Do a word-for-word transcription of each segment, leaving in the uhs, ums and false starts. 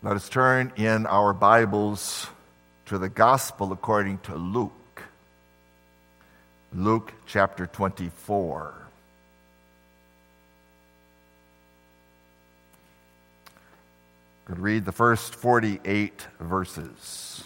Let us turn in our Bibles to the Gospel according to Luke. Luke chapter twenty-four. I'm going to read the first forty-eight verses.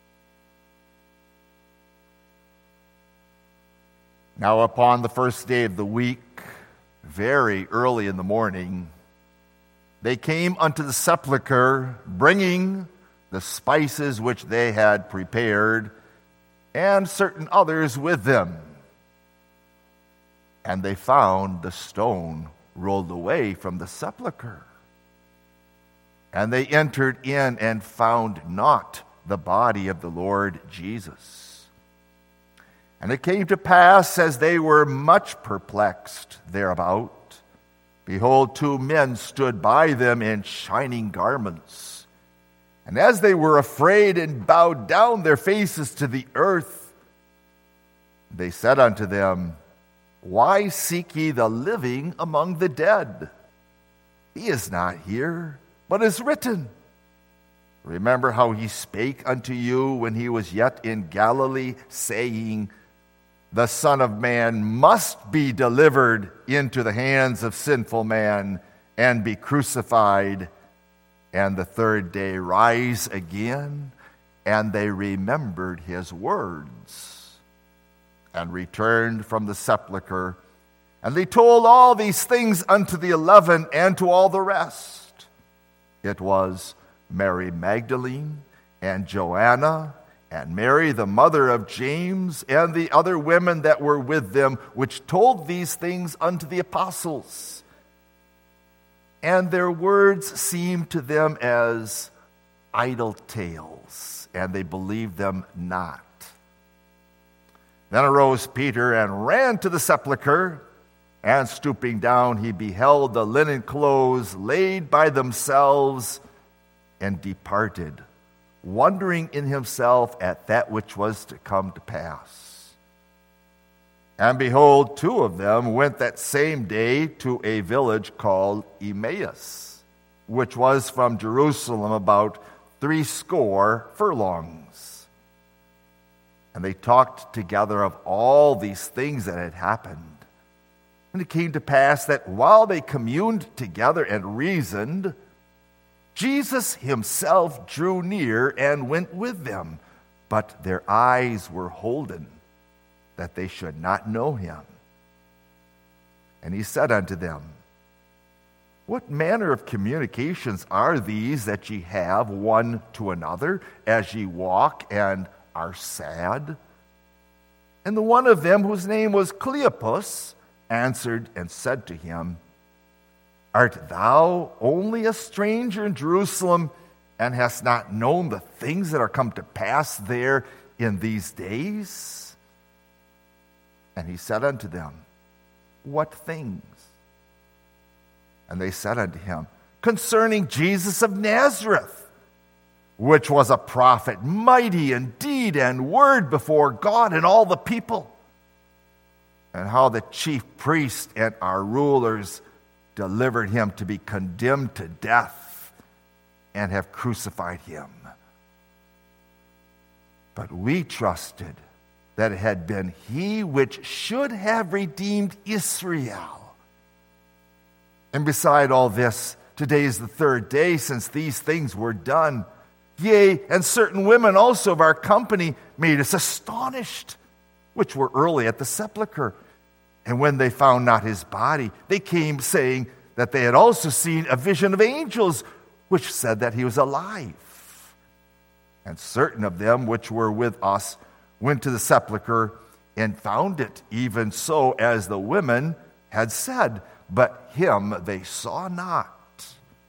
Now upon the first day of the week, very early in the morning, they came unto the sepulchre, bringing the spices which they had prepared, and certain others with them. And they found the stone rolled away from the sepulchre. And they entered in and found not the body of the Lord Jesus. And it came to pass, as they were much perplexed thereabout, behold, two men stood by them in shining garments. And as they were afraid and bowed down their faces to the earth, they said unto them, Why seek ye the living among the dead? He is not here, but is written. Remember how he spake unto you when he was yet in Galilee, saying, The Son of Man must be delivered into the hands of sinful men and be crucified, and the third day rise again. And they remembered his words, and returned from the sepulchre. And they told all these things unto the eleven and to all the rest. It was Mary Magdalene and Joanna and Mary, the mother of James, and the other women that were with them, which told these things unto the apostles. And their words seemed to them as idle tales, and they believed them not. Then arose Peter and ran to the sepulchre, and stooping down, he beheld the linen clothes laid by themselves, and departed, wondering in himself at that which was to come to pass. And behold, two of them went that same day to a village called Emmaus, which was from Jerusalem about threescore furlongs. And they talked together of all these things that had happened. And it came to pass that while they communed together and reasoned, Jesus himself drew near and went with them, but their eyes were holden, that they should not know him. And he said unto them, What manner of communications are these that ye have one to another, as ye walk and are sad? And the one of them, whose name was Cleopas, answered and said to him, Art thou only a stranger in Jerusalem, and hast not known the things that are come to pass there in these days? And he said unto them, What things? And they said unto him, Concerning Jesus of Nazareth, which was a prophet, mighty in deed and word before God and all the people, and how the chief priests and our rulers delivered him to be condemned to death, and have crucified him. But we trusted that it had been he which should have redeemed Israel. And beside all this, today is the third day since these things were done. Yea, and certain women also of our company made us astonished, which were early at the sepulchre. And when they found not his body, they came saying that they had also seen a vision of angels, which said that he was alive. And certain of them which were with us went to the sepulchre and found it even so as the women had said, but him they saw not.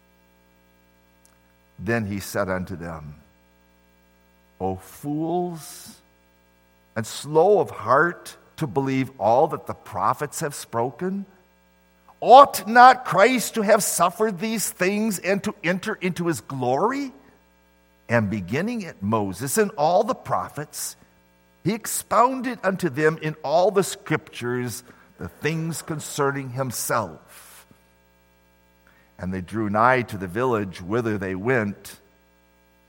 Then he said unto them, O fools, and slow of heart to believe all that the prophets have spoken? Ought not Christ to have suffered these things and to enter into his glory? And beginning at Moses and all the prophets, he expounded unto them in all the scriptures the things concerning himself. And they drew nigh to the village whither they went,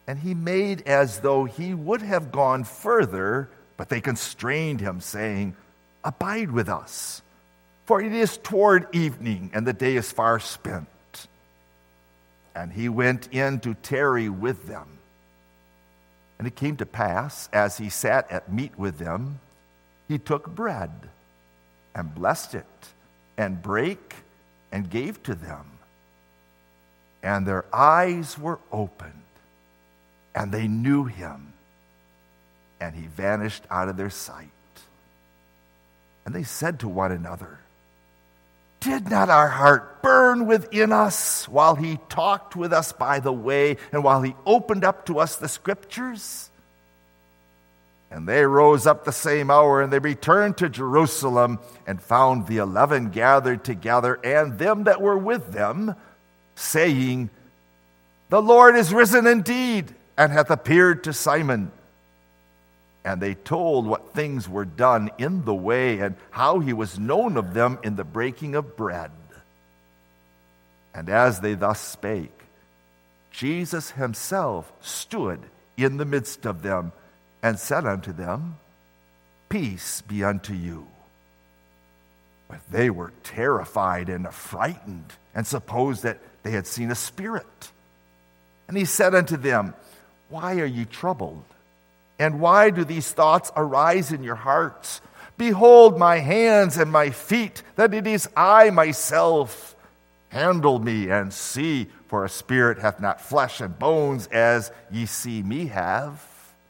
And he made as though he would have gone further, but they constrained him, saying, "Abide with us, for it is toward evening, and the day is far spent." And he went in to tarry with them. And it came to pass, as he sat at meat with them, he took bread, and blessed it, and brake, and gave to them. And their eyes were opened, and they knew him, and he vanished out of their sight. And they said to one another, "Did not our heart burn within us while he talked with us by the way, and while he opened up to us the Scriptures?" And they rose up the same hour, and they returned to Jerusalem, and found the eleven gathered together, and them that were with them, saying, "The Lord is risen indeed, and hath appeared to Simon." And they told what things were done in the way, and how he was known of them in the breaking of bread. And as they thus spake, Jesus himself stood in the midst of them, and said unto them, "Peace be unto you." But they were terrified and affrighted, and supposed that they had seen a spirit. And he said unto them, "Why are ye troubled? And why do these thoughts arise in your hearts? Behold my hands and my feet, that it is I myself. Handle me and see, for a spirit hath not flesh and bones, as ye see me have."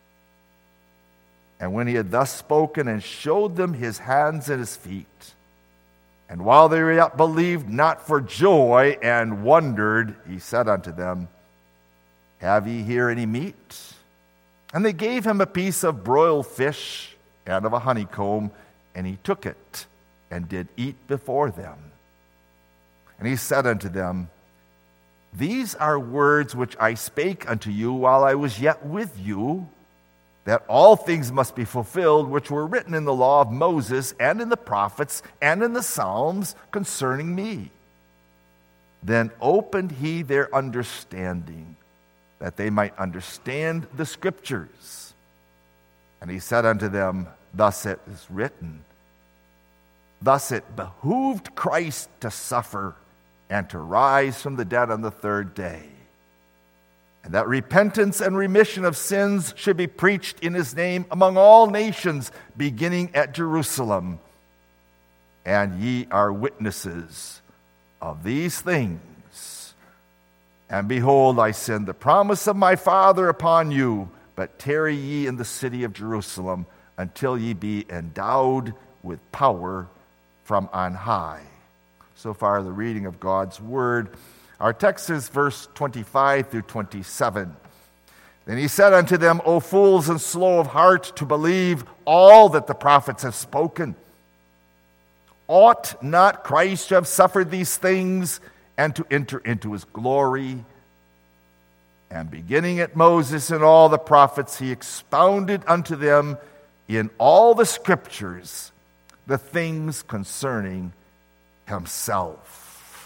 And when he had thus spoken, and showed them his hands and his feet, and while they yet believed not for joy, and wondered, he said unto them, "Have ye here any meat?" And they gave him a piece of broiled fish and of a honeycomb, and he took it, and did eat before them. And he said unto them, "These are words which I spake unto you while I was yet with you, that all things must be fulfilled which were written in the law of Moses, and in the prophets, and in the Psalms concerning me." Then opened he their understanding, that they might understand the Scriptures. And he said unto them, "Thus it is written, thus it behooved Christ to suffer, and to rise from the dead on the third day, and that repentance and remission of sins should be preached in his name among all nations, beginning at Jerusalem. And ye are witnesses of these things. And behold, I send the promise of my Father upon you, but tarry ye in the city of Jerusalem until ye be endowed with power from on high." So far, the reading of God's word. Our text is verse twenty-five through twenty-seven. Then he said unto them, "O fools and slow of heart to believe all that the prophets have spoken. Ought not Christ to have suffered these things, and to enter into his glory?" And beginning at Moses and all the prophets, he expounded unto them in all the Scriptures the things concerning himself.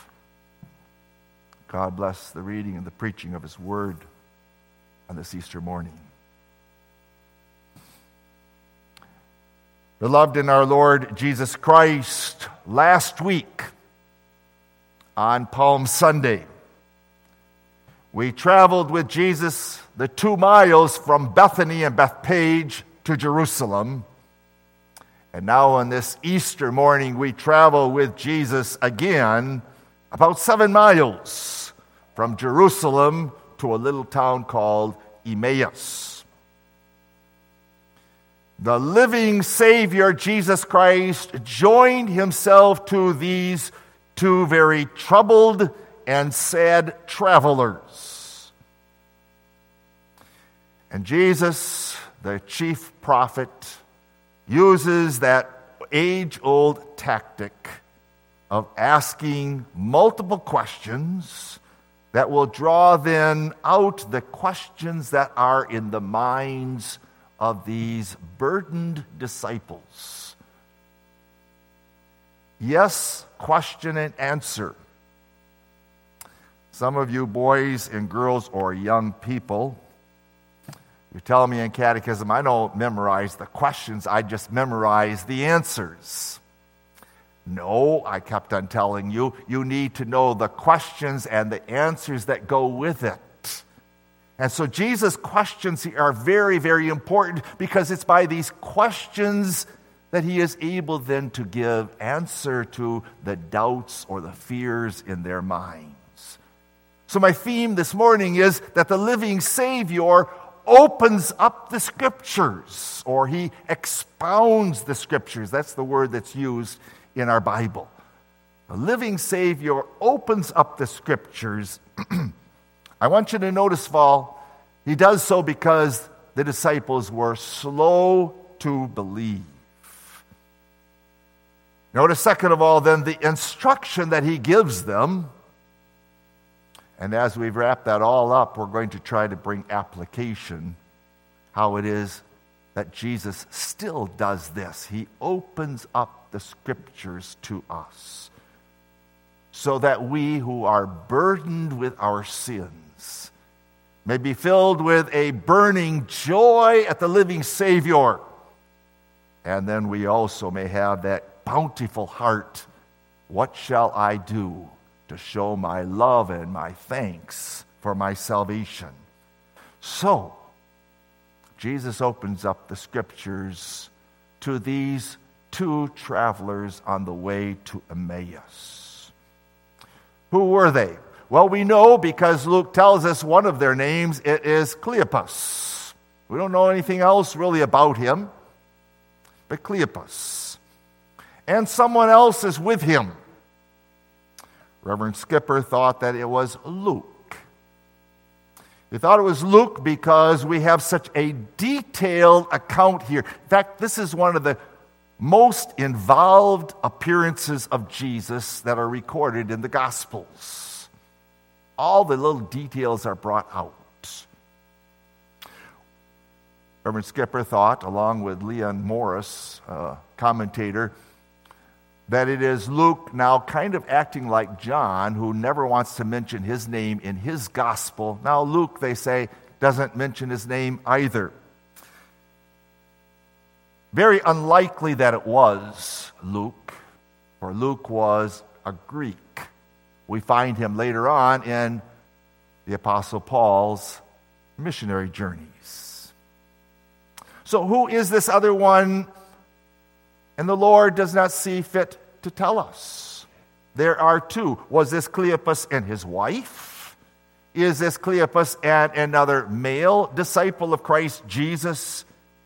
God bless the reading and the preaching of his word on this Easter morning. Beloved in our Lord Jesus Christ, last week on Palm Sunday, we traveled with Jesus the two miles from Bethany and Bethpage to Jerusalem. And now on this Easter morning, we travel with Jesus again about seven miles from Jerusalem to a little town called Emmaus. The living Savior, Jesus Christ, joined himself to these two very troubled and sad travelers. And Jesus, the chief prophet, uses that age-old tactic of asking multiple questions that will draw then out the questions that are in the minds of these burdened disciples. Yes, question and answer. Some of you boys and girls or young people You're telling me in catechism I don't memorize the questions, I just memorize the answers. No, I kept on telling you, you need to know the questions and the answers that go with it. And so Jesus' questions are very, very important because it's by these questions that he is able then to give answer to the doubts or the fears in their minds. So my theme this morning is that the living Savior opens up the Scriptures, or he expounds the Scriptures. That's the word that's used in our Bible. The living Savior opens up the Scriptures. I want you to notice, Paul, he does so because the disciples were slow to believe. Notice, second of all, then, the instruction that he gives them. And as we've wrapped that all up, we're going to try to bring application, how it is that Jesus still does this. He opens up the Scriptures to us so that we who are burdened with our sins may be filled with a burning joy at the living Savior. And then we also may have that bountiful heart. What shall I do to show my love and my thanks for my salvation? So, Jesus opens up the Scriptures to these two travelers on the way to Emmaus. Who were they? Well, we know because Luke tells us one of their names. It is Cleopas. We don't know anything else really about him, but Cleopas. And someone else is with him. Reverend Skipper thought that it was Luke. He thought it was Luke because we have such a detailed account here. In fact, this is one of the most involved appearances of Jesus that are recorded in the Gospels. All the little details are brought out. Reverend Skipper thought, along with Leon Morris, a commentator, that it is Luke now kind of acting like John, who never wants to mention his name in his gospel. Now Luke, they say, doesn't mention his name either. Very unlikely that it was Luke, for Luke was a Greek. We find him later on in the Apostle Paul's missionary journeys. So who is this other one? And the Lord does not see fit to tell us. There are two. Was this Cleopas and his wife? Is this Cleopas and another male disciple of Christ Jesus?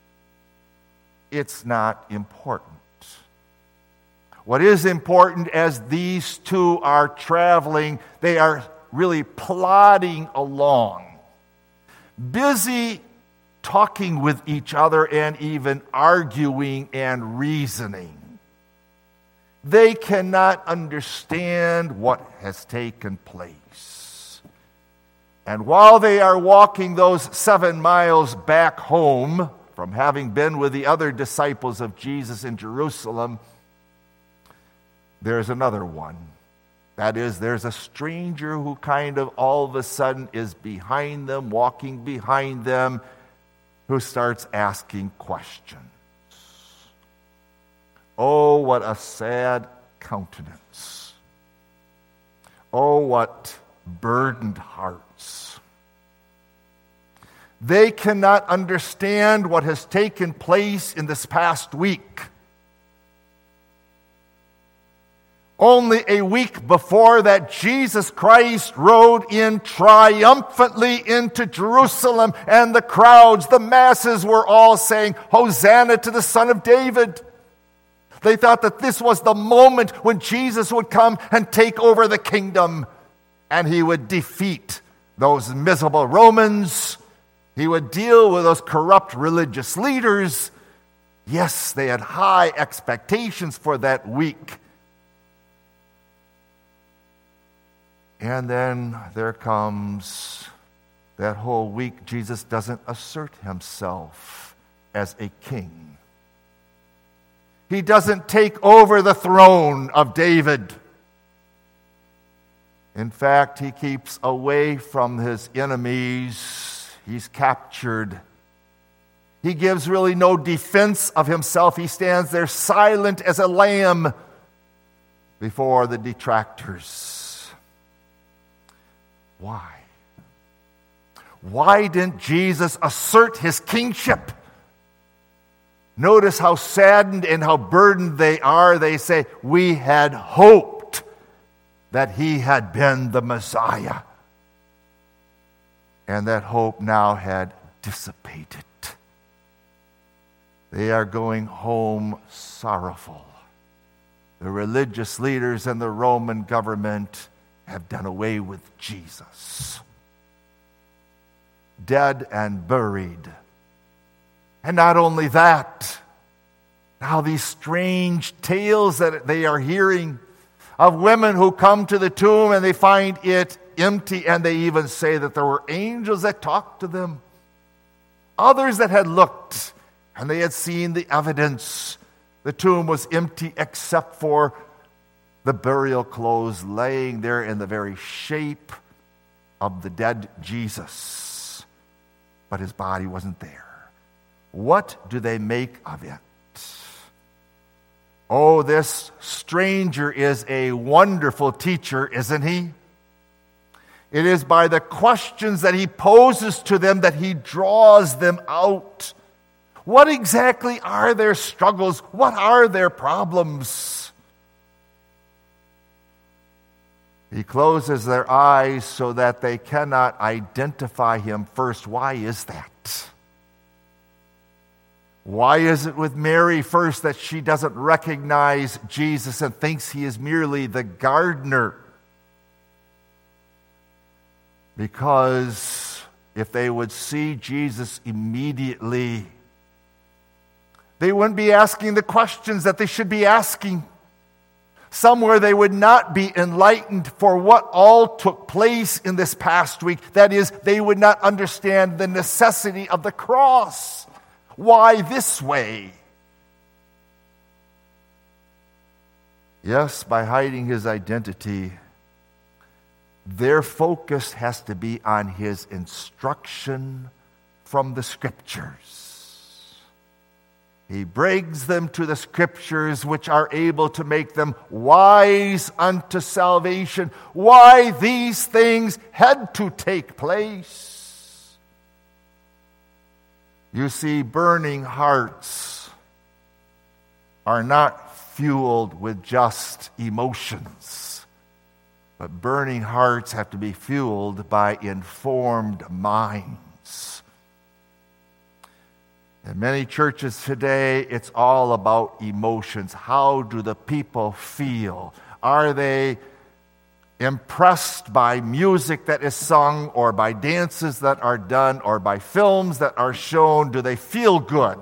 It's not important. What is important, as these two are traveling, they are really plodding along, busy talking with each other and even arguing and reasoning. They cannot understand what has taken place. And while they are walking those seven miles back home from having been with the other disciples of Jesus in Jerusalem, there's another one. That is, there's a stranger who kind of all of a sudden is behind them, walking behind them, who starts asking questions. Oh, what a sad countenance. Oh, what burdened hearts. They cannot understand what has taken place in this past week. Only a week before that, Jesus Christ rode in triumphantly into Jerusalem, and the crowds, the masses were all saying, "Hosanna to the Son of David." They thought that this was the moment when Jesus would come and take over the kingdom, and he would defeat those miserable Romans. He would deal with those corrupt religious leaders. Yes, they had high expectations for that week. And then there comes that whole week. Jesus doesn't assert himself as a king. He doesn't take over the throne of David. In fact, he keeps away from his enemies. He's captured He gives really no defense of himself. He stands there silent as a lamb before the detractors. Why? Why didn't Jesus assert his kingship? Notice how saddened and how burdened they are. They say, we had hoped that he had been the Messiah. And that hope now had dissipated. They are going home sorrowful. The religious leaders and the Roman government have done away with Jesus. Dead and buried. And not only that, now these strange tales that they are hearing of women who come to the tomb and they find it empty, and they even say that there were angels that talked to them. Others that had looked and they had seen the evidence. The tomb was empty except for the burial clothes laying there in the very shape of the dead Jesus. But his body wasn't there. What do they make of it? Oh, this stranger is a wonderful teacher, isn't he? It is by the questions that he poses to them that he draws them out. What exactly are their struggles? What are their problems? He closes their eyes so that they cannot identify him first. Why is that? Why is it with Mary first that she doesn't recognize Jesus and thinks he is merely the gardener? Because if they would see Jesus immediately, they wouldn't be asking the questions that they should be asking. Somewhere they would not be enlightened for what all took place in this past week. That is, they would not understand the necessity of the cross. Why this way? Yes, by hiding his identity, their focus has to be on his instruction from the Scriptures. He brings them to the Scriptures, which are able to make them wise unto salvation. Why these things had to take place. You see, burning hearts are not fueled with just emotions, but burning hearts have to be fueled by informed minds. In many churches today, it's all about emotions. How do the people feel? Are they impressed by music that is sung, or by dances that are done, or by films that are shown? Do they feel good?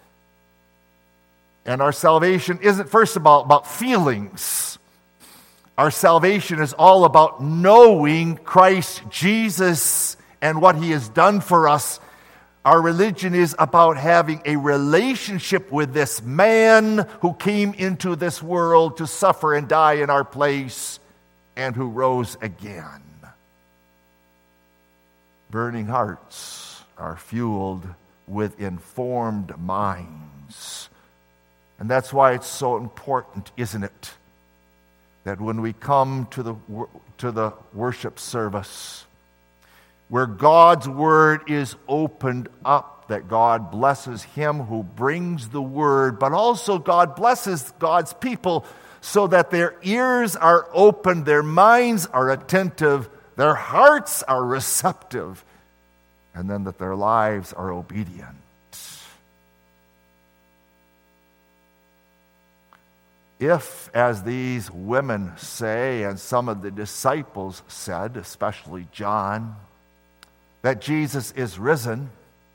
And our salvation isn't first about, about feelings. Our salvation is all about knowing Christ Jesus and what he has done for us. Our religion is about having a relationship with this man who came into this world to suffer and die in our place and who rose again. Burning hearts are fueled with informed minds. And that's why it's so important, isn't it, that when we come to the to the worship service, where God's word is opened up, that God blesses him who brings the word, but also God blesses God's people so that their ears are open, their minds are attentive, their hearts are receptive, and then that their lives are obedient. If, as these women say, and some of the disciples said, especially John, that Jesus is risen,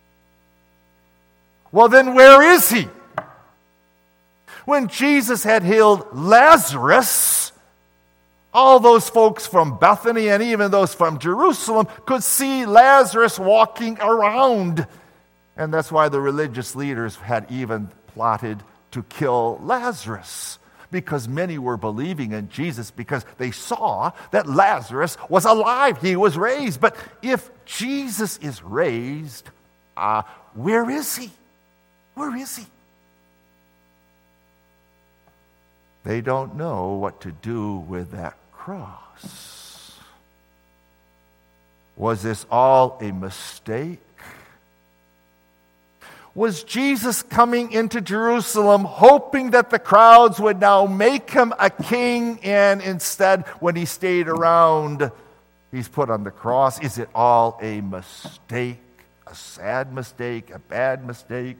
well, then where is he? When Jesus had healed Lazarus, all those folks from Bethany and even those from Jerusalem could see Lazarus walking around. And that's why the religious leaders had even plotted to kill Lazarus, because many were believing in Jesus because they saw that Lazarus was alive. He was raised. But if Jesus is raised, uh, where is he? Where is he? They don't know what to do with that cross. Was this all a mistake? Was Jesus coming into Jerusalem hoping that the crowds would now make him a king, and instead, when he stayed around, he's put on the cross? Is it all a mistake? A sad mistake? A bad mistake?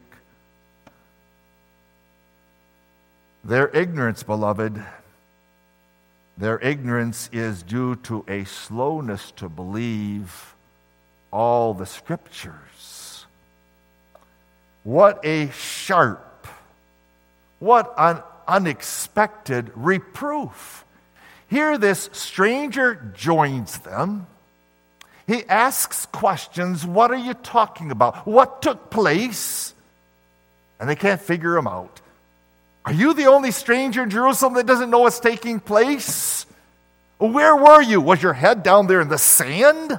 Their ignorance, beloved, their ignorance is due to a slowness to believe all the Scriptures. What a sharp, what an unexpected reproof. Here this stranger joins them. He asks questions. What are you talking about? What took place? And they can't figure him out. Are you the only stranger in Jerusalem that doesn't know what's taking place? Where were you? Was your head down there in the sand?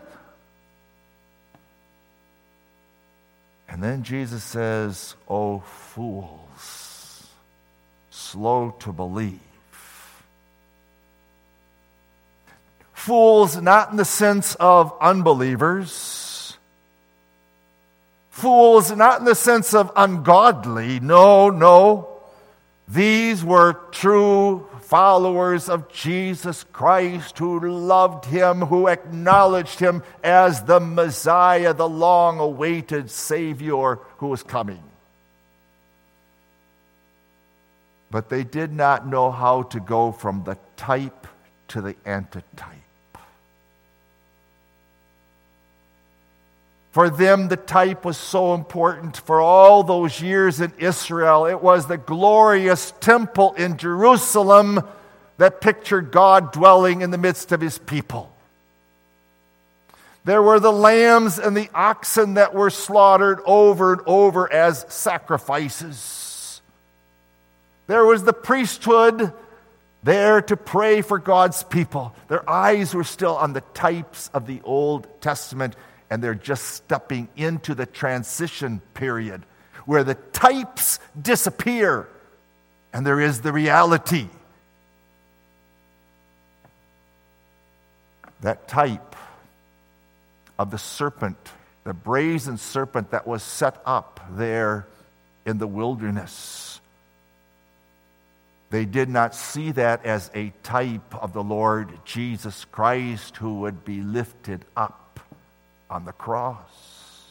And then Jesus says, "O fools, slow to believe." Fools not in the sense of unbelievers. Fools not in the sense of ungodly. No, no. These were true followers of Jesus Christ who loved him, who acknowledged him as the Messiah, the long-awaited Savior who was coming. But they did not know how to go from the type to the antitype. For them, the type was so important. For all those years in Israel, it was the glorious temple in Jerusalem that pictured God dwelling in the midst of his people. There were the lambs and the oxen that were slaughtered over and over as sacrifices. There was the priesthood there to pray for God's people. Their eyes were still on the types of the Old Testament, and they're just stepping into the transition period where the types disappear and there is the reality. That type of the serpent, the brazen serpent that was set up there in the wilderness. They did not see that as a type of the Lord Jesus Christ who would be lifted up on the cross.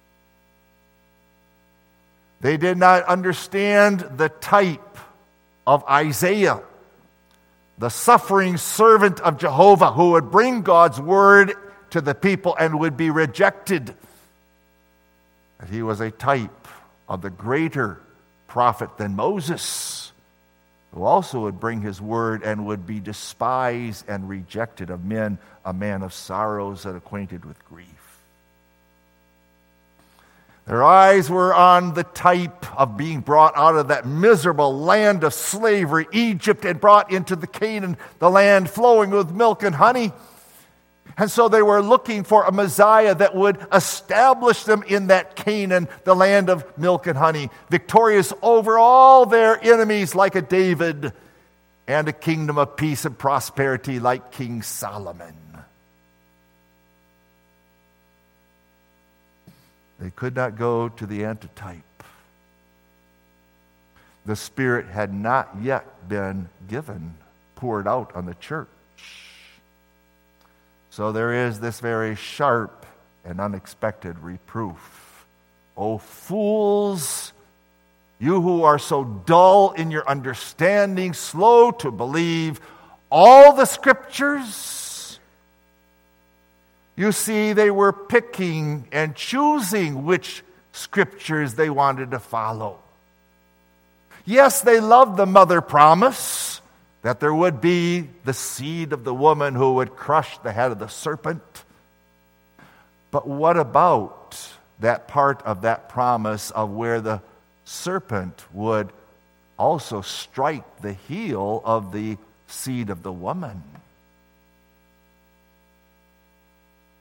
They did not understand the type of Isaiah, the suffering servant of Jehovah who would bring God's word to the people and would be rejected. That he was a type of the greater prophet than Moses, who also would bring his word and would be despised and rejected of men, a man of sorrows and acquainted with grief. Their eyes were on the type of being brought out of that miserable land of slavery, Egypt, and brought into the Canaan, the land flowing with milk and honey. And so they were looking for a Messiah that would establish them in that Canaan, the land of milk and honey, victorious over all their enemies like a David, and a kingdom of peace and prosperity like King Solomon. They could not go to the antitype. The Spirit had not yet been given, poured out on the church. So there is this very sharp and unexpected reproof. O fools, you who are so dull in your understanding, slow to believe all the Scriptures. You see, they were picking and choosing which Scriptures they wanted to follow. Yes, they loved the mother promise that there would be the seed of the woman who would crush the head of the serpent. But what about that part of that promise of where the serpent would also strike the heel of the seed of the woman?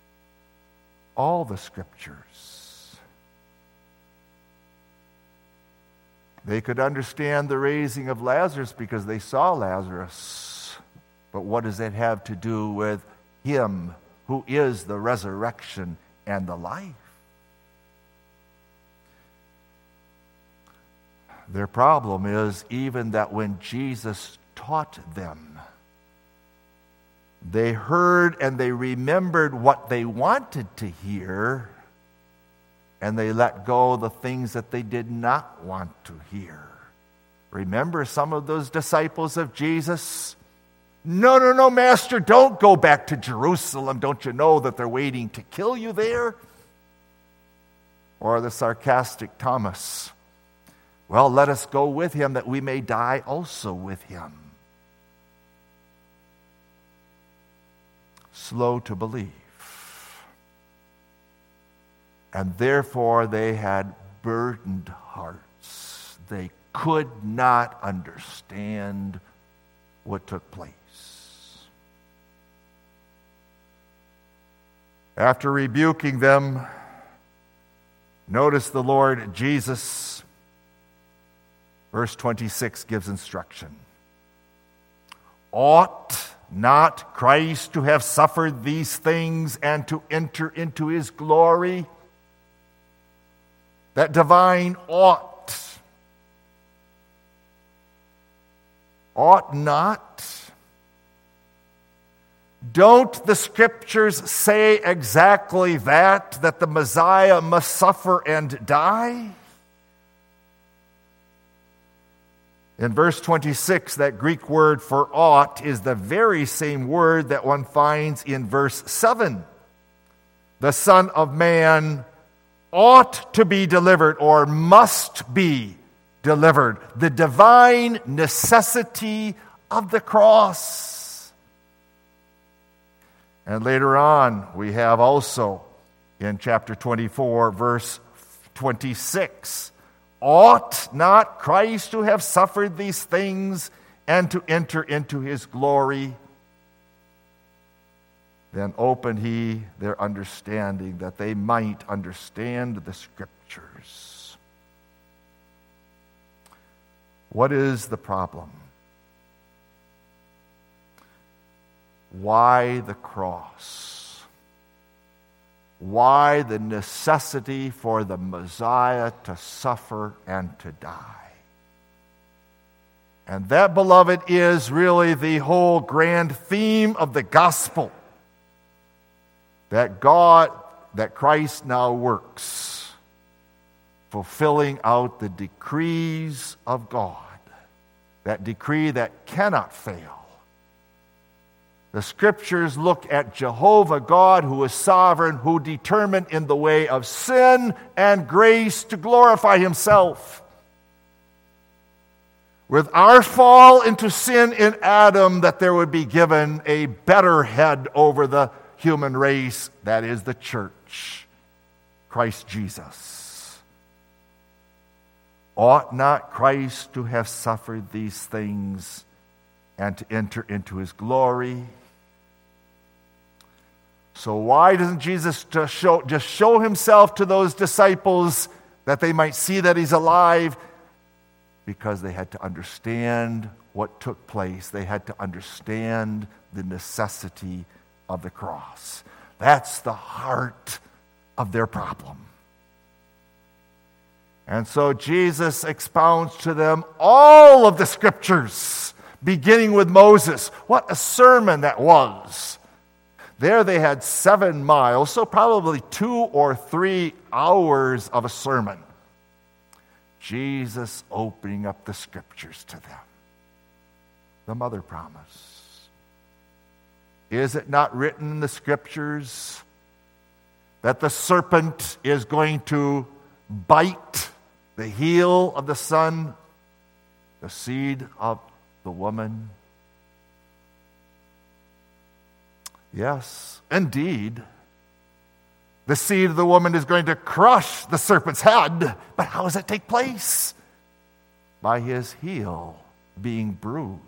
All the Scriptures. They could understand the raising of Lazarus because they saw Lazarus. But what does that have to do with him who is the resurrection and the life? Their problem is even that when Jesus taught them, they heard and they remembered what they wanted to hear, and they let go the things that they did not want to hear. Remember some of those disciples of Jesus? No, no, no, Master, don't go back to Jerusalem. Don't you know that they're waiting to kill you there? Or the sarcastic Thomas, well, let us go with him that we may die also with him. Slow to believe. And therefore they had burdened hearts. They could not understand what took place. After rebuking them, notice the Lord Jesus, verse twenty-six gives instruction. Ought not Christ to have suffered these things and to enter into his glory? That divine ought. Ought not. Don't the scriptures say exactly that, that the Messiah must suffer and die? In verse twenty-six, that Greek word for ought is the very same word that one finds in verse seven. The Son of Man ought to be delivered or must be delivered. The divine necessity of the cross. And later on, we have also in chapter twenty-four, verse twenty-six, ought not Christ to have suffered these things and to enter into his glory? Then opened he their understanding that they might understand the scriptures. What is the problem? Why the cross? Why the necessity for the Messiah to suffer and to die? And that, beloved, is really the whole grand theme of the gospel. That God, that Christ now works, fulfilling out the decrees of God. That decree that cannot fail. The scriptures look at Jehovah God, who is sovereign, who determined in the way of sin and grace to glorify himself. With our fall into sin in Adam, that there would be given a better head over the human race, that is the church, Christ Jesus. Ought not Christ to have suffered these things and to enter into his glory? So why doesn't Jesus just show, just show himself to those disciples that they might see that he's alive? Because they had to understand what took place. They had to understand the necessity of the cross. That's the heart of their problem. And so Jesus expounds to them all of the scriptures, beginning with Moses. What a sermon that was. There they had seven miles, so probably two or three hours of a sermon. Jesus opening up the scriptures to them. The mother promise. Is it not written in the scriptures that the serpent is going to bite the heel of the son, the seed of the woman? Yes, indeed. The seed of the woman is going to crush the serpent's head. But how does it take place? By his heel being bruised.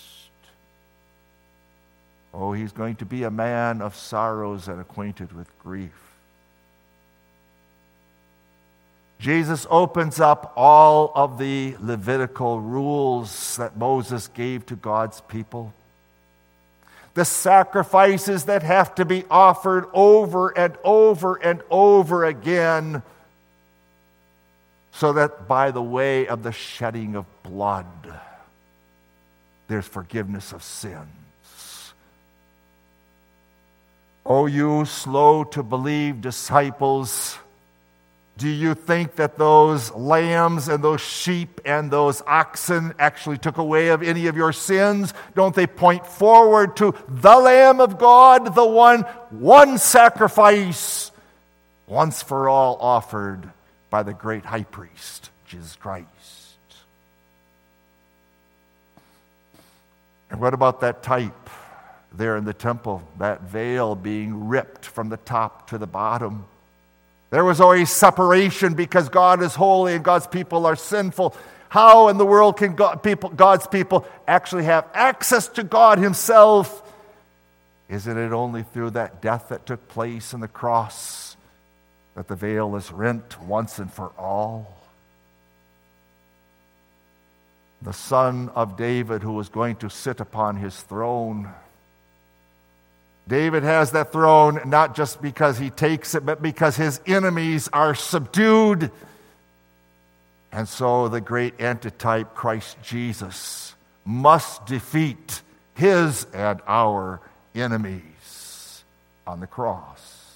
Oh, he's going to be a man of sorrows and acquainted with grief. Jesus opens up all of the Levitical rules that Moses gave to God's people. The sacrifices that have to be offered over and over and over again, so that by the way of the shedding of blood, there's forgiveness of sins. O you slow to believe disciples, do you think that those lambs and those sheep and those oxen actually took away of any of your sins? Don't they point forward to the Lamb of God, the one, one sacrifice, once for all offered by the great high priest, Jesus Christ? And what about that type there in the temple, that veil being ripped from the top to the bottom? There was always separation because God is holy and God's people are sinful. How in the world can God, people, God's people actually have access to God himself? Isn't it only through that death that took place on the cross that the veil is rent once and for all? The Son of David who was going to sit upon his throne. David has that throne not just because he takes it, but because his enemies are subdued. And so the great antitype, Christ Jesus, must defeat his and our enemies on the cross.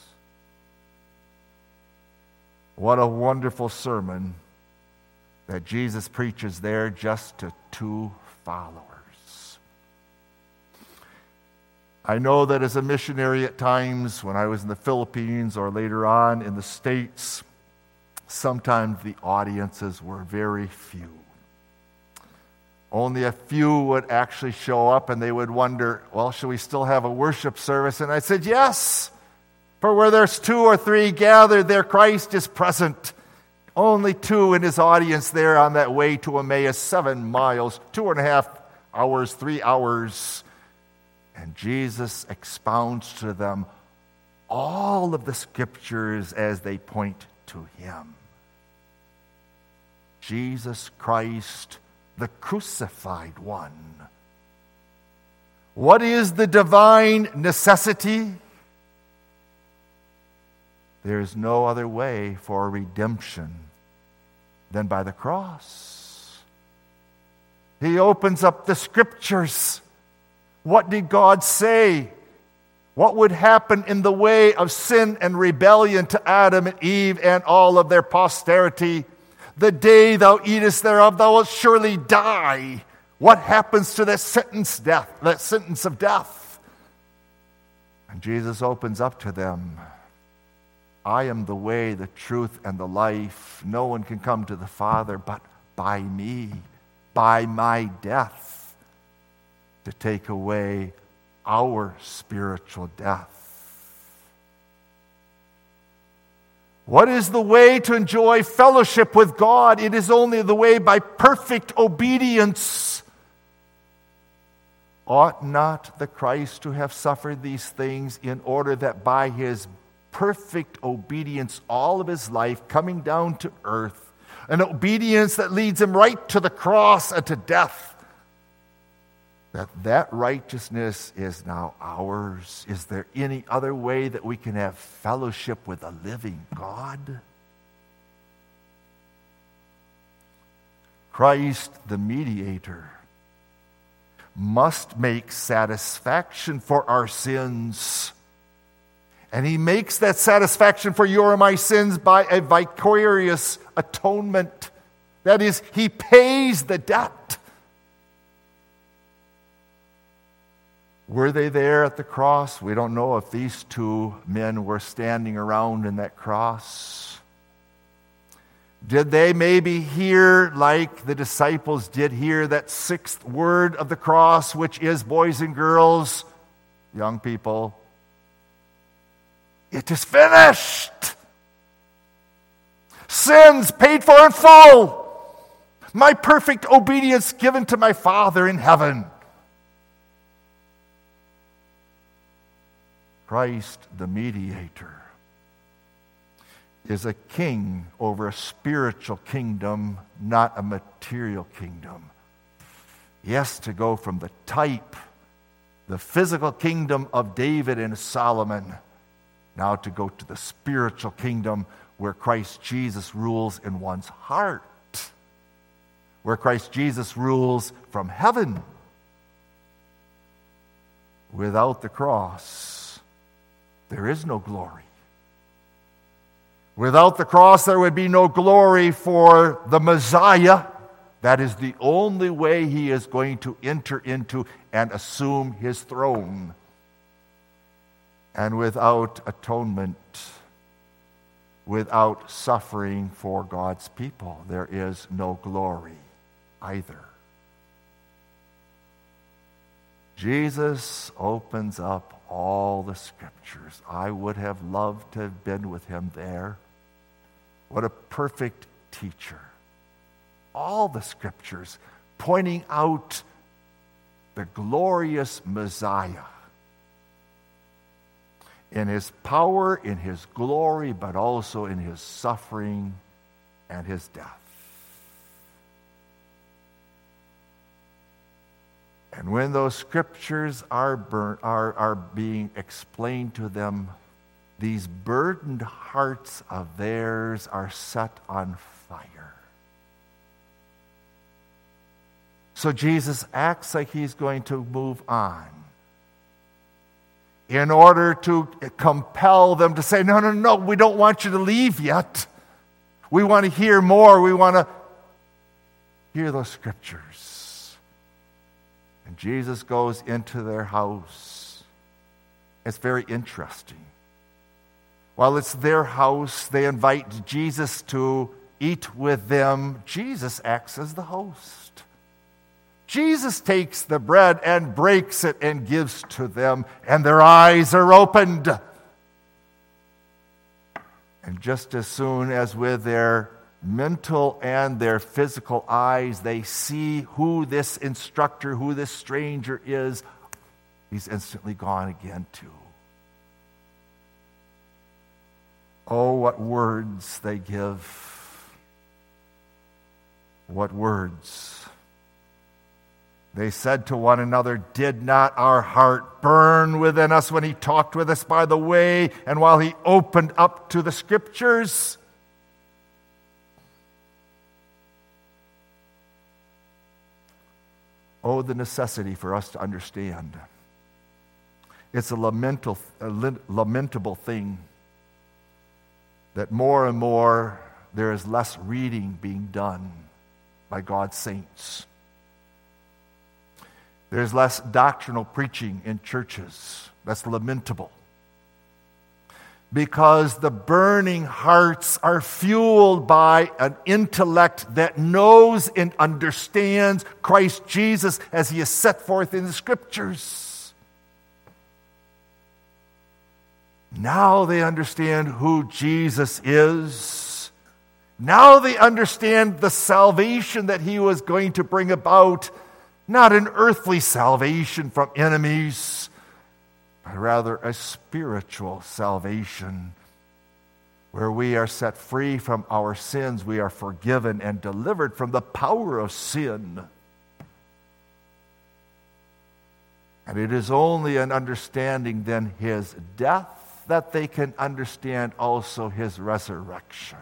What a wonderful sermon that Jesus preaches there just to two followers. I know that as a missionary at times, when I was in the Philippines or later on in the States, sometimes the audiences were very few. Only a few would actually show up and they would wonder, well, should we still have a worship service? And I said, yes, for where there's two or three gathered, there Christ is present. Only two in his audience there on that way to Emmaus, seven miles, two and a half hours, three hours. And Jesus expounds to them all of the scriptures as they point to him. Jesus Christ, the crucified one. What is the divine necessity? There is no other way for redemption than by the cross. He opens up the scriptures. What did God say? What would happen in the way of sin and rebellion to Adam and Eve and all of their posterity? The day thou eatest thereof, thou wilt surely die. What happens to that sentence death, that sentence of death? And Jesus opens up to them. I am the way, the truth, and the life. No one can come to the Father but by me, by my death, to take away our spiritual death. What is the way to enjoy fellowship with God? It is only the way by perfect obedience. Ought not the Christ to have suffered these things in order that by his perfect obedience all of his life coming down to earth, an obedience that leads him right to the cross and to death, that that righteousness is now ours? Is there any other way that we can have fellowship with a living God? Christ, the mediator, must make satisfaction for our sins. And he makes that satisfaction for your and my sins by a vicarious atonement. That is, he pays the debt. Were they there at the cross? We don't know if these two men were standing around in that cross. Did they maybe hear, like the disciples did hear, that sixth word of the cross, which is, boys and girls, young people, it is finished. Sins paid for in full. My perfect obedience given to my Father in heaven. Christ, the mediator. is a king over a spiritual kingdom, not a material kingdom. Yes, to go from the type, the physical kingdom of David and Solomon, now to go to the spiritual kingdom where Christ Jesus rules in one's heart, where Christ Jesus rules from heaven. Without the cross, there is no glory. Without the cross, there would be no glory for the Messiah. That is the only way he is going to enter into and assume his throne. And without atonement, without suffering for God's people, there is no glory either. Jesus opens up all the Scriptures. I would have loved to have been with him there. What a perfect teacher. All the Scriptures pointing out the glorious Messiah in his power, in his glory, but also in his suffering and his death. And when those Scriptures are burnt, are, are being explained to them, these burdened hearts of theirs are set on fire. So Jesus acts like he's going to move on in order to compel them to say, no, no, no, we don't want you to leave yet. We want to hear more. We want to hear those Scriptures. And Jesus goes into their house. It's very interesting. While it's their house, they invite Jesus to eat with them. Jesus acts as the host. Jesus takes the bread and breaks it and gives to them, and their eyes are opened. And just as soon as with their mental and their physical eyes they see who this instructor, who this stranger is, he's instantly gone again too. Oh, what words they give. What words. They said to one another, did not our heart burn within us when he talked with us by the way and while he opened up to the Scriptures? Oh, the necessity for us to understand. It's a lamentable, a lamentable thing that more and more there is less reading being done by God's saints. There's less doctrinal preaching in churches. That's lamentable. Because the burning hearts are fueled by an intellect that knows and understands Christ Jesus as he is set forth in the Scriptures. Now they understand who Jesus is. Now they understand the salvation that he was going to bring about. Not an earthly salvation from enemies, but rather a spiritual salvation where we are set free from our sins. We are forgiven and delivered from the power of sin. And it is only in understanding then his death that they can understand also his resurrection.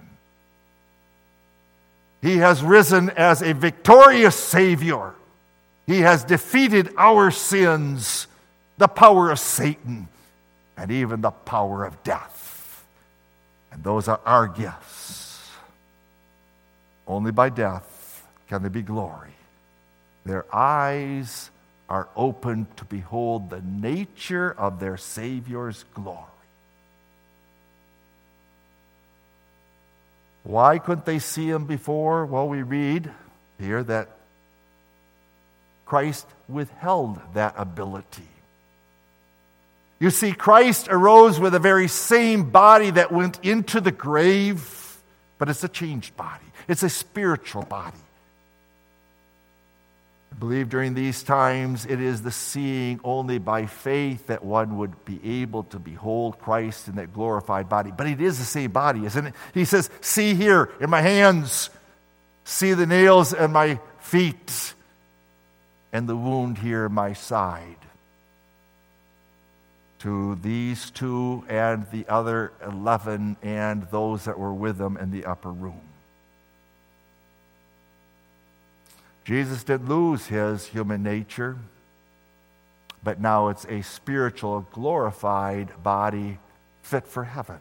He has risen as a victorious Savior. He has defeated our sins, the power of Satan, and even the power of death. And those are our gifts. Only by death can there be glory. Their eyes are open to behold the nature of their Savior's glory. Why couldn't they see him before? Well, we read here that Christ withheld that ability. You see, Christ arose with the very same body that went into the grave, but it's a changed body. It's a spiritual body. I believe during these times it is the seeing only by faith that one would be able to behold Christ in that glorified body. But it is the same body, isn't it? He says, see here in my hands, see the nails in my feet, and the wound here in my side. To these two and the other eleven and those that were with them in the upper room. Jesus did lose his human nature, but now it's a spiritual, glorified body fit for heaven.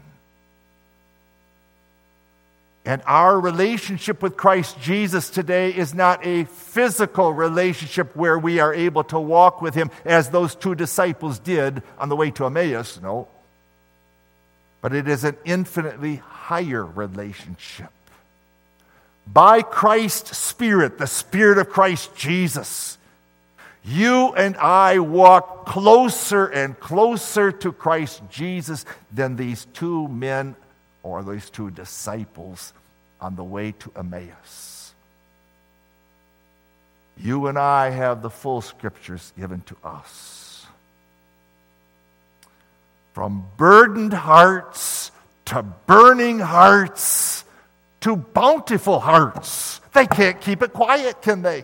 And our relationship with Christ Jesus today is not a physical relationship where we are able to walk with him as those two disciples did on the way to Emmaus, no. But it is an infinitely higher relationship. By Christ's Spirit, the Spirit of Christ Jesus, you and I walk closer and closer to Christ Jesus than these two men or these two disciples on the way to Emmaus. You and I have the full Scriptures given to us. From burdened hearts to burning hearts to bountiful hearts. They can't keep it quiet, can they?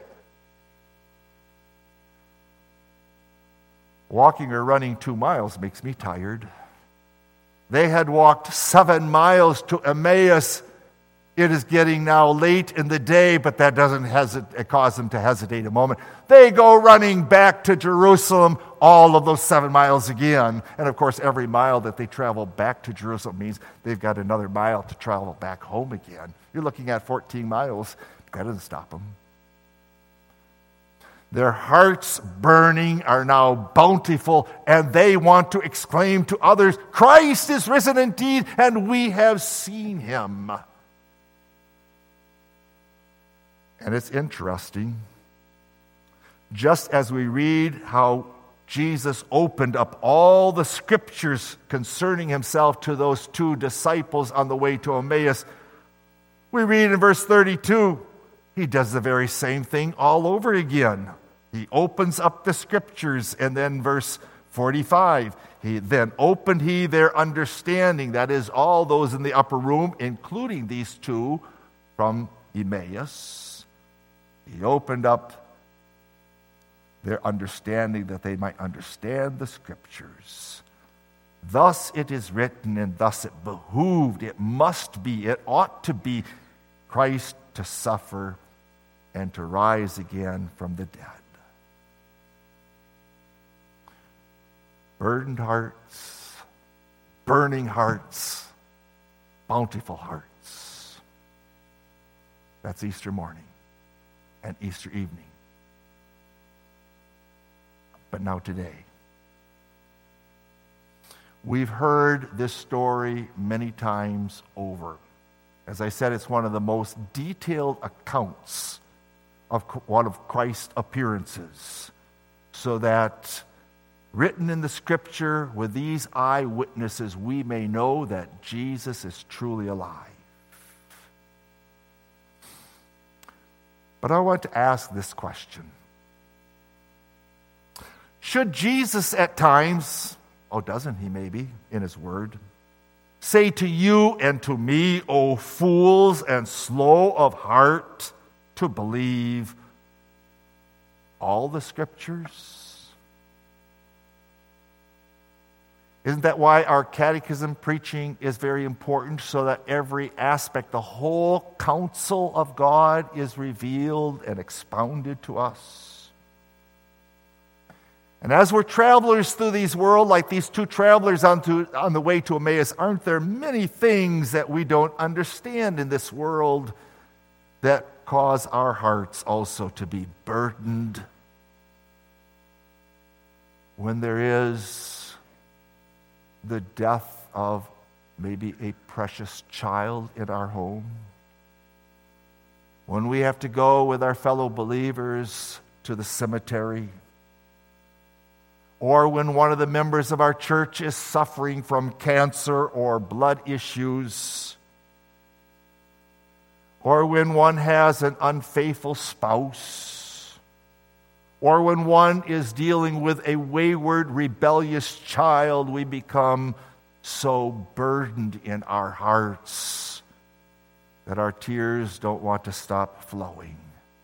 Walking or running two miles makes me tired. They had walked seven miles to Emmaus. It is getting now late in the day, but that doesn't hesitate, cause them to hesitate a moment. They go running back to Jerusalem, all of those seven miles again. And of course, every mile that they travel back to Jerusalem means they've got another mile to travel back home again. You're looking at fourteen miles. That doesn't stop them. Their hearts burning are now bountiful, and they want to exclaim to others, Christ is risen indeed, and we have seen him. And it's interesting, just as we read how Jesus opened up all the Scriptures concerning himself to those two disciples on the way to Emmaus, we read in verse thirty-two, he does the very same thing all over again. He opens up the Scriptures, and then verse forty-five, he then opened he their understanding, that is, all those in the upper room, including these two from Emmaus. He opened up their understanding that they might understand the Scriptures. Thus it is written, and thus it behooved, it must be, it ought to be, Christ to suffer and to rise again from the dead. Burdened hearts, burning hearts, bountiful hearts. That's Easter morning and Easter evening. But now today, we've heard this story many times over. As I said, it's one of the most detailed accounts of one of Christ's appearances, so that written in the Scripture with these eyewitnesses, we may know that Jesus is truly alive. But I want to ask this question. Should Jesus at times, oh, doesn't he maybe, in his word, say to you and to me, O fools and slow of heart to believe all the Scriptures? Isn't that why our catechism preaching is very important, so that every aspect, the whole counsel of God is revealed and expounded to us? And as we're travelers through these world, like these two travelers on, to, on the way to Emmaus, aren't there many things that we don't understand in this world that cause our hearts also to be burdened when there is the death of maybe a precious child in our home? When we have to go with our fellow believers to the cemetery? Or when one of the members of our church is suffering from cancer or blood issues? Or when one has an unfaithful spouse? or when one is dealing with a wayward, rebellious child, we become so burdened in our hearts that our tears don't want to stop flowing.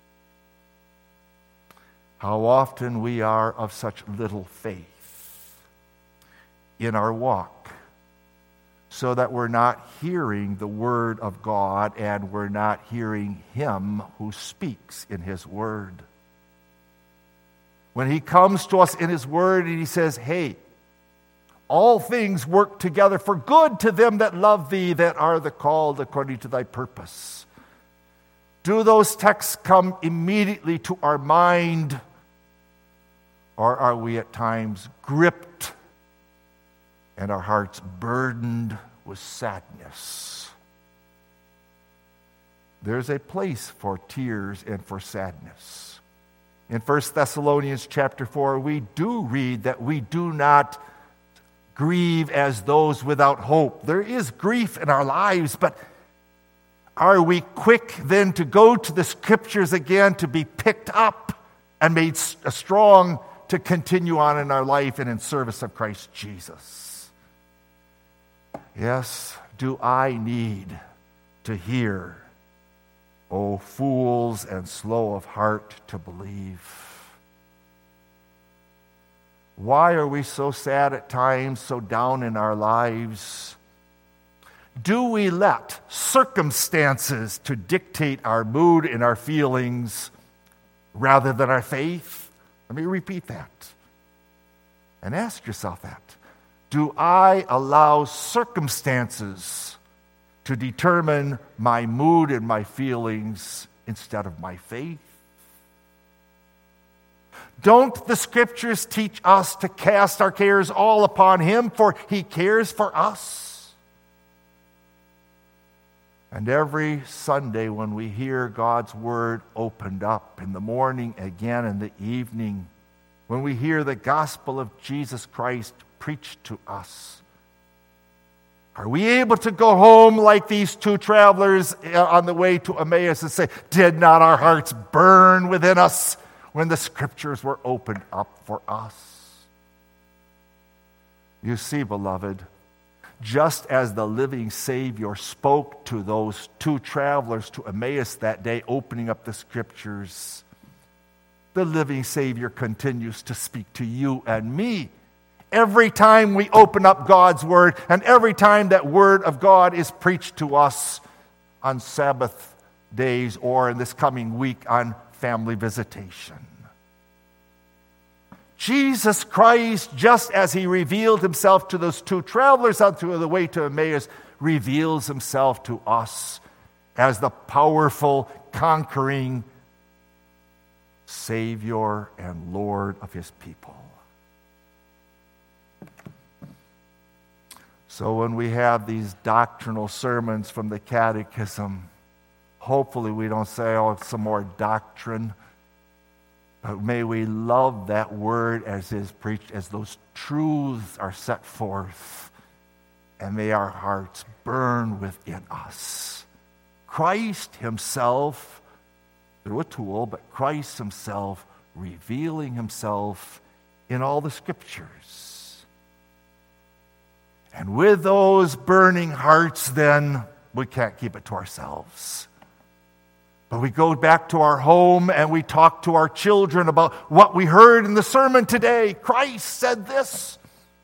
How often we are of such little faith in our walk, so that we're not hearing the Word of God and we're not hearing Him who speaks in His Word. When He comes to us in His Word and He says, hey, all things work together for good to them that love Thee, that are the called according to Thy purpose. Do those texts come immediately to our mind, or are we at times gripped and our hearts burdened with sadness? There's a place for tears and for sadness. In First Thessalonians chapter four, we do read that we do not grieve as those without hope. There is grief in our lives, but are we quick then to go to the Scriptures again to be picked up and made strong to continue on in our life and in service of Christ Jesus? Yes, do I need to hear, O fools and slow of heart to believe? Why are we so sad at times, so down in our lives? Do we let circumstances to dictate our mood and our feelings rather than our faith? Let me repeat that. And ask yourself that. Do I allow circumstances to determine my mood and my feelings instead of my faith? Don't the Scriptures teach us to cast our cares all upon Him, for He cares for us? And every Sunday when we hear God's Word opened up, in the morning, again in the evening, when we hear the gospel of Jesus Christ preached to us, are we able to go home like these two travelers on the way to Emmaus and say, did not our hearts burn within us when the Scriptures were opened up for us? You see, beloved, just as the living Savior spoke to those two travelers to Emmaus that day, opening up the Scriptures, the living Savior continues to speak to you and me every time we open up God's Word, and every time that Word of God is preached to us on Sabbath days or in this coming week on family visitation. Jesus Christ, just as He revealed Himself to those two travelers on the way to Emmaus, reveals Himself to us as the powerful, conquering Savior and Lord of His people. So when we have these doctrinal sermons from the Catechism, hopefully we don't say, oh, it's some more doctrine. But may we love that word as is preached, as those truths are set forth, and may our hearts burn within us. Christ Himself, through a tool, but Christ Himself revealing Himself in all the Scriptures. And with those burning hearts, then, we can't keep it to ourselves. But we go back to our home and we talk to our children about what we heard in the sermon today. Christ said this.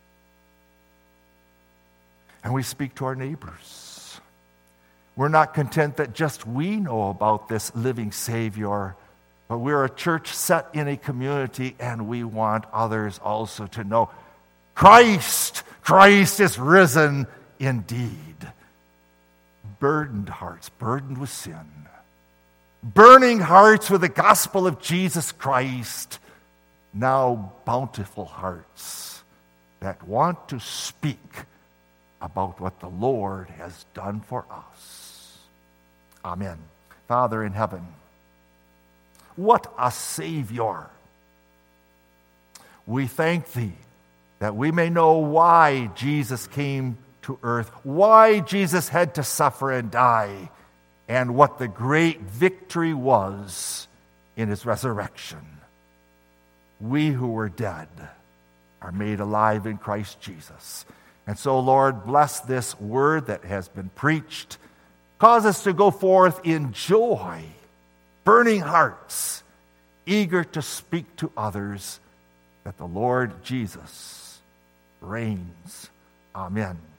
And we speak to our neighbors. We're not content that just we know about this living Savior, but we're a church set in a community, and we want others also to know Christ, Christ is risen indeed. Burdened hearts, burdened with sin. Burning hearts with the gospel of Jesus Christ. Now bountiful hearts that want to speak about what the Lord has done for us. Amen. Father in heaven, what a Savior. We thank Thee that we may know why Jesus came to earth, why Jesus had to suffer and die, and what the great victory was in His resurrection. we who were dead are made alive in Christ Jesus. And so, Lord, bless this word that has been preached. Cause us to go forth in joy, burning hearts, eager to speak to others that the Lord Jesus reigns. Amen.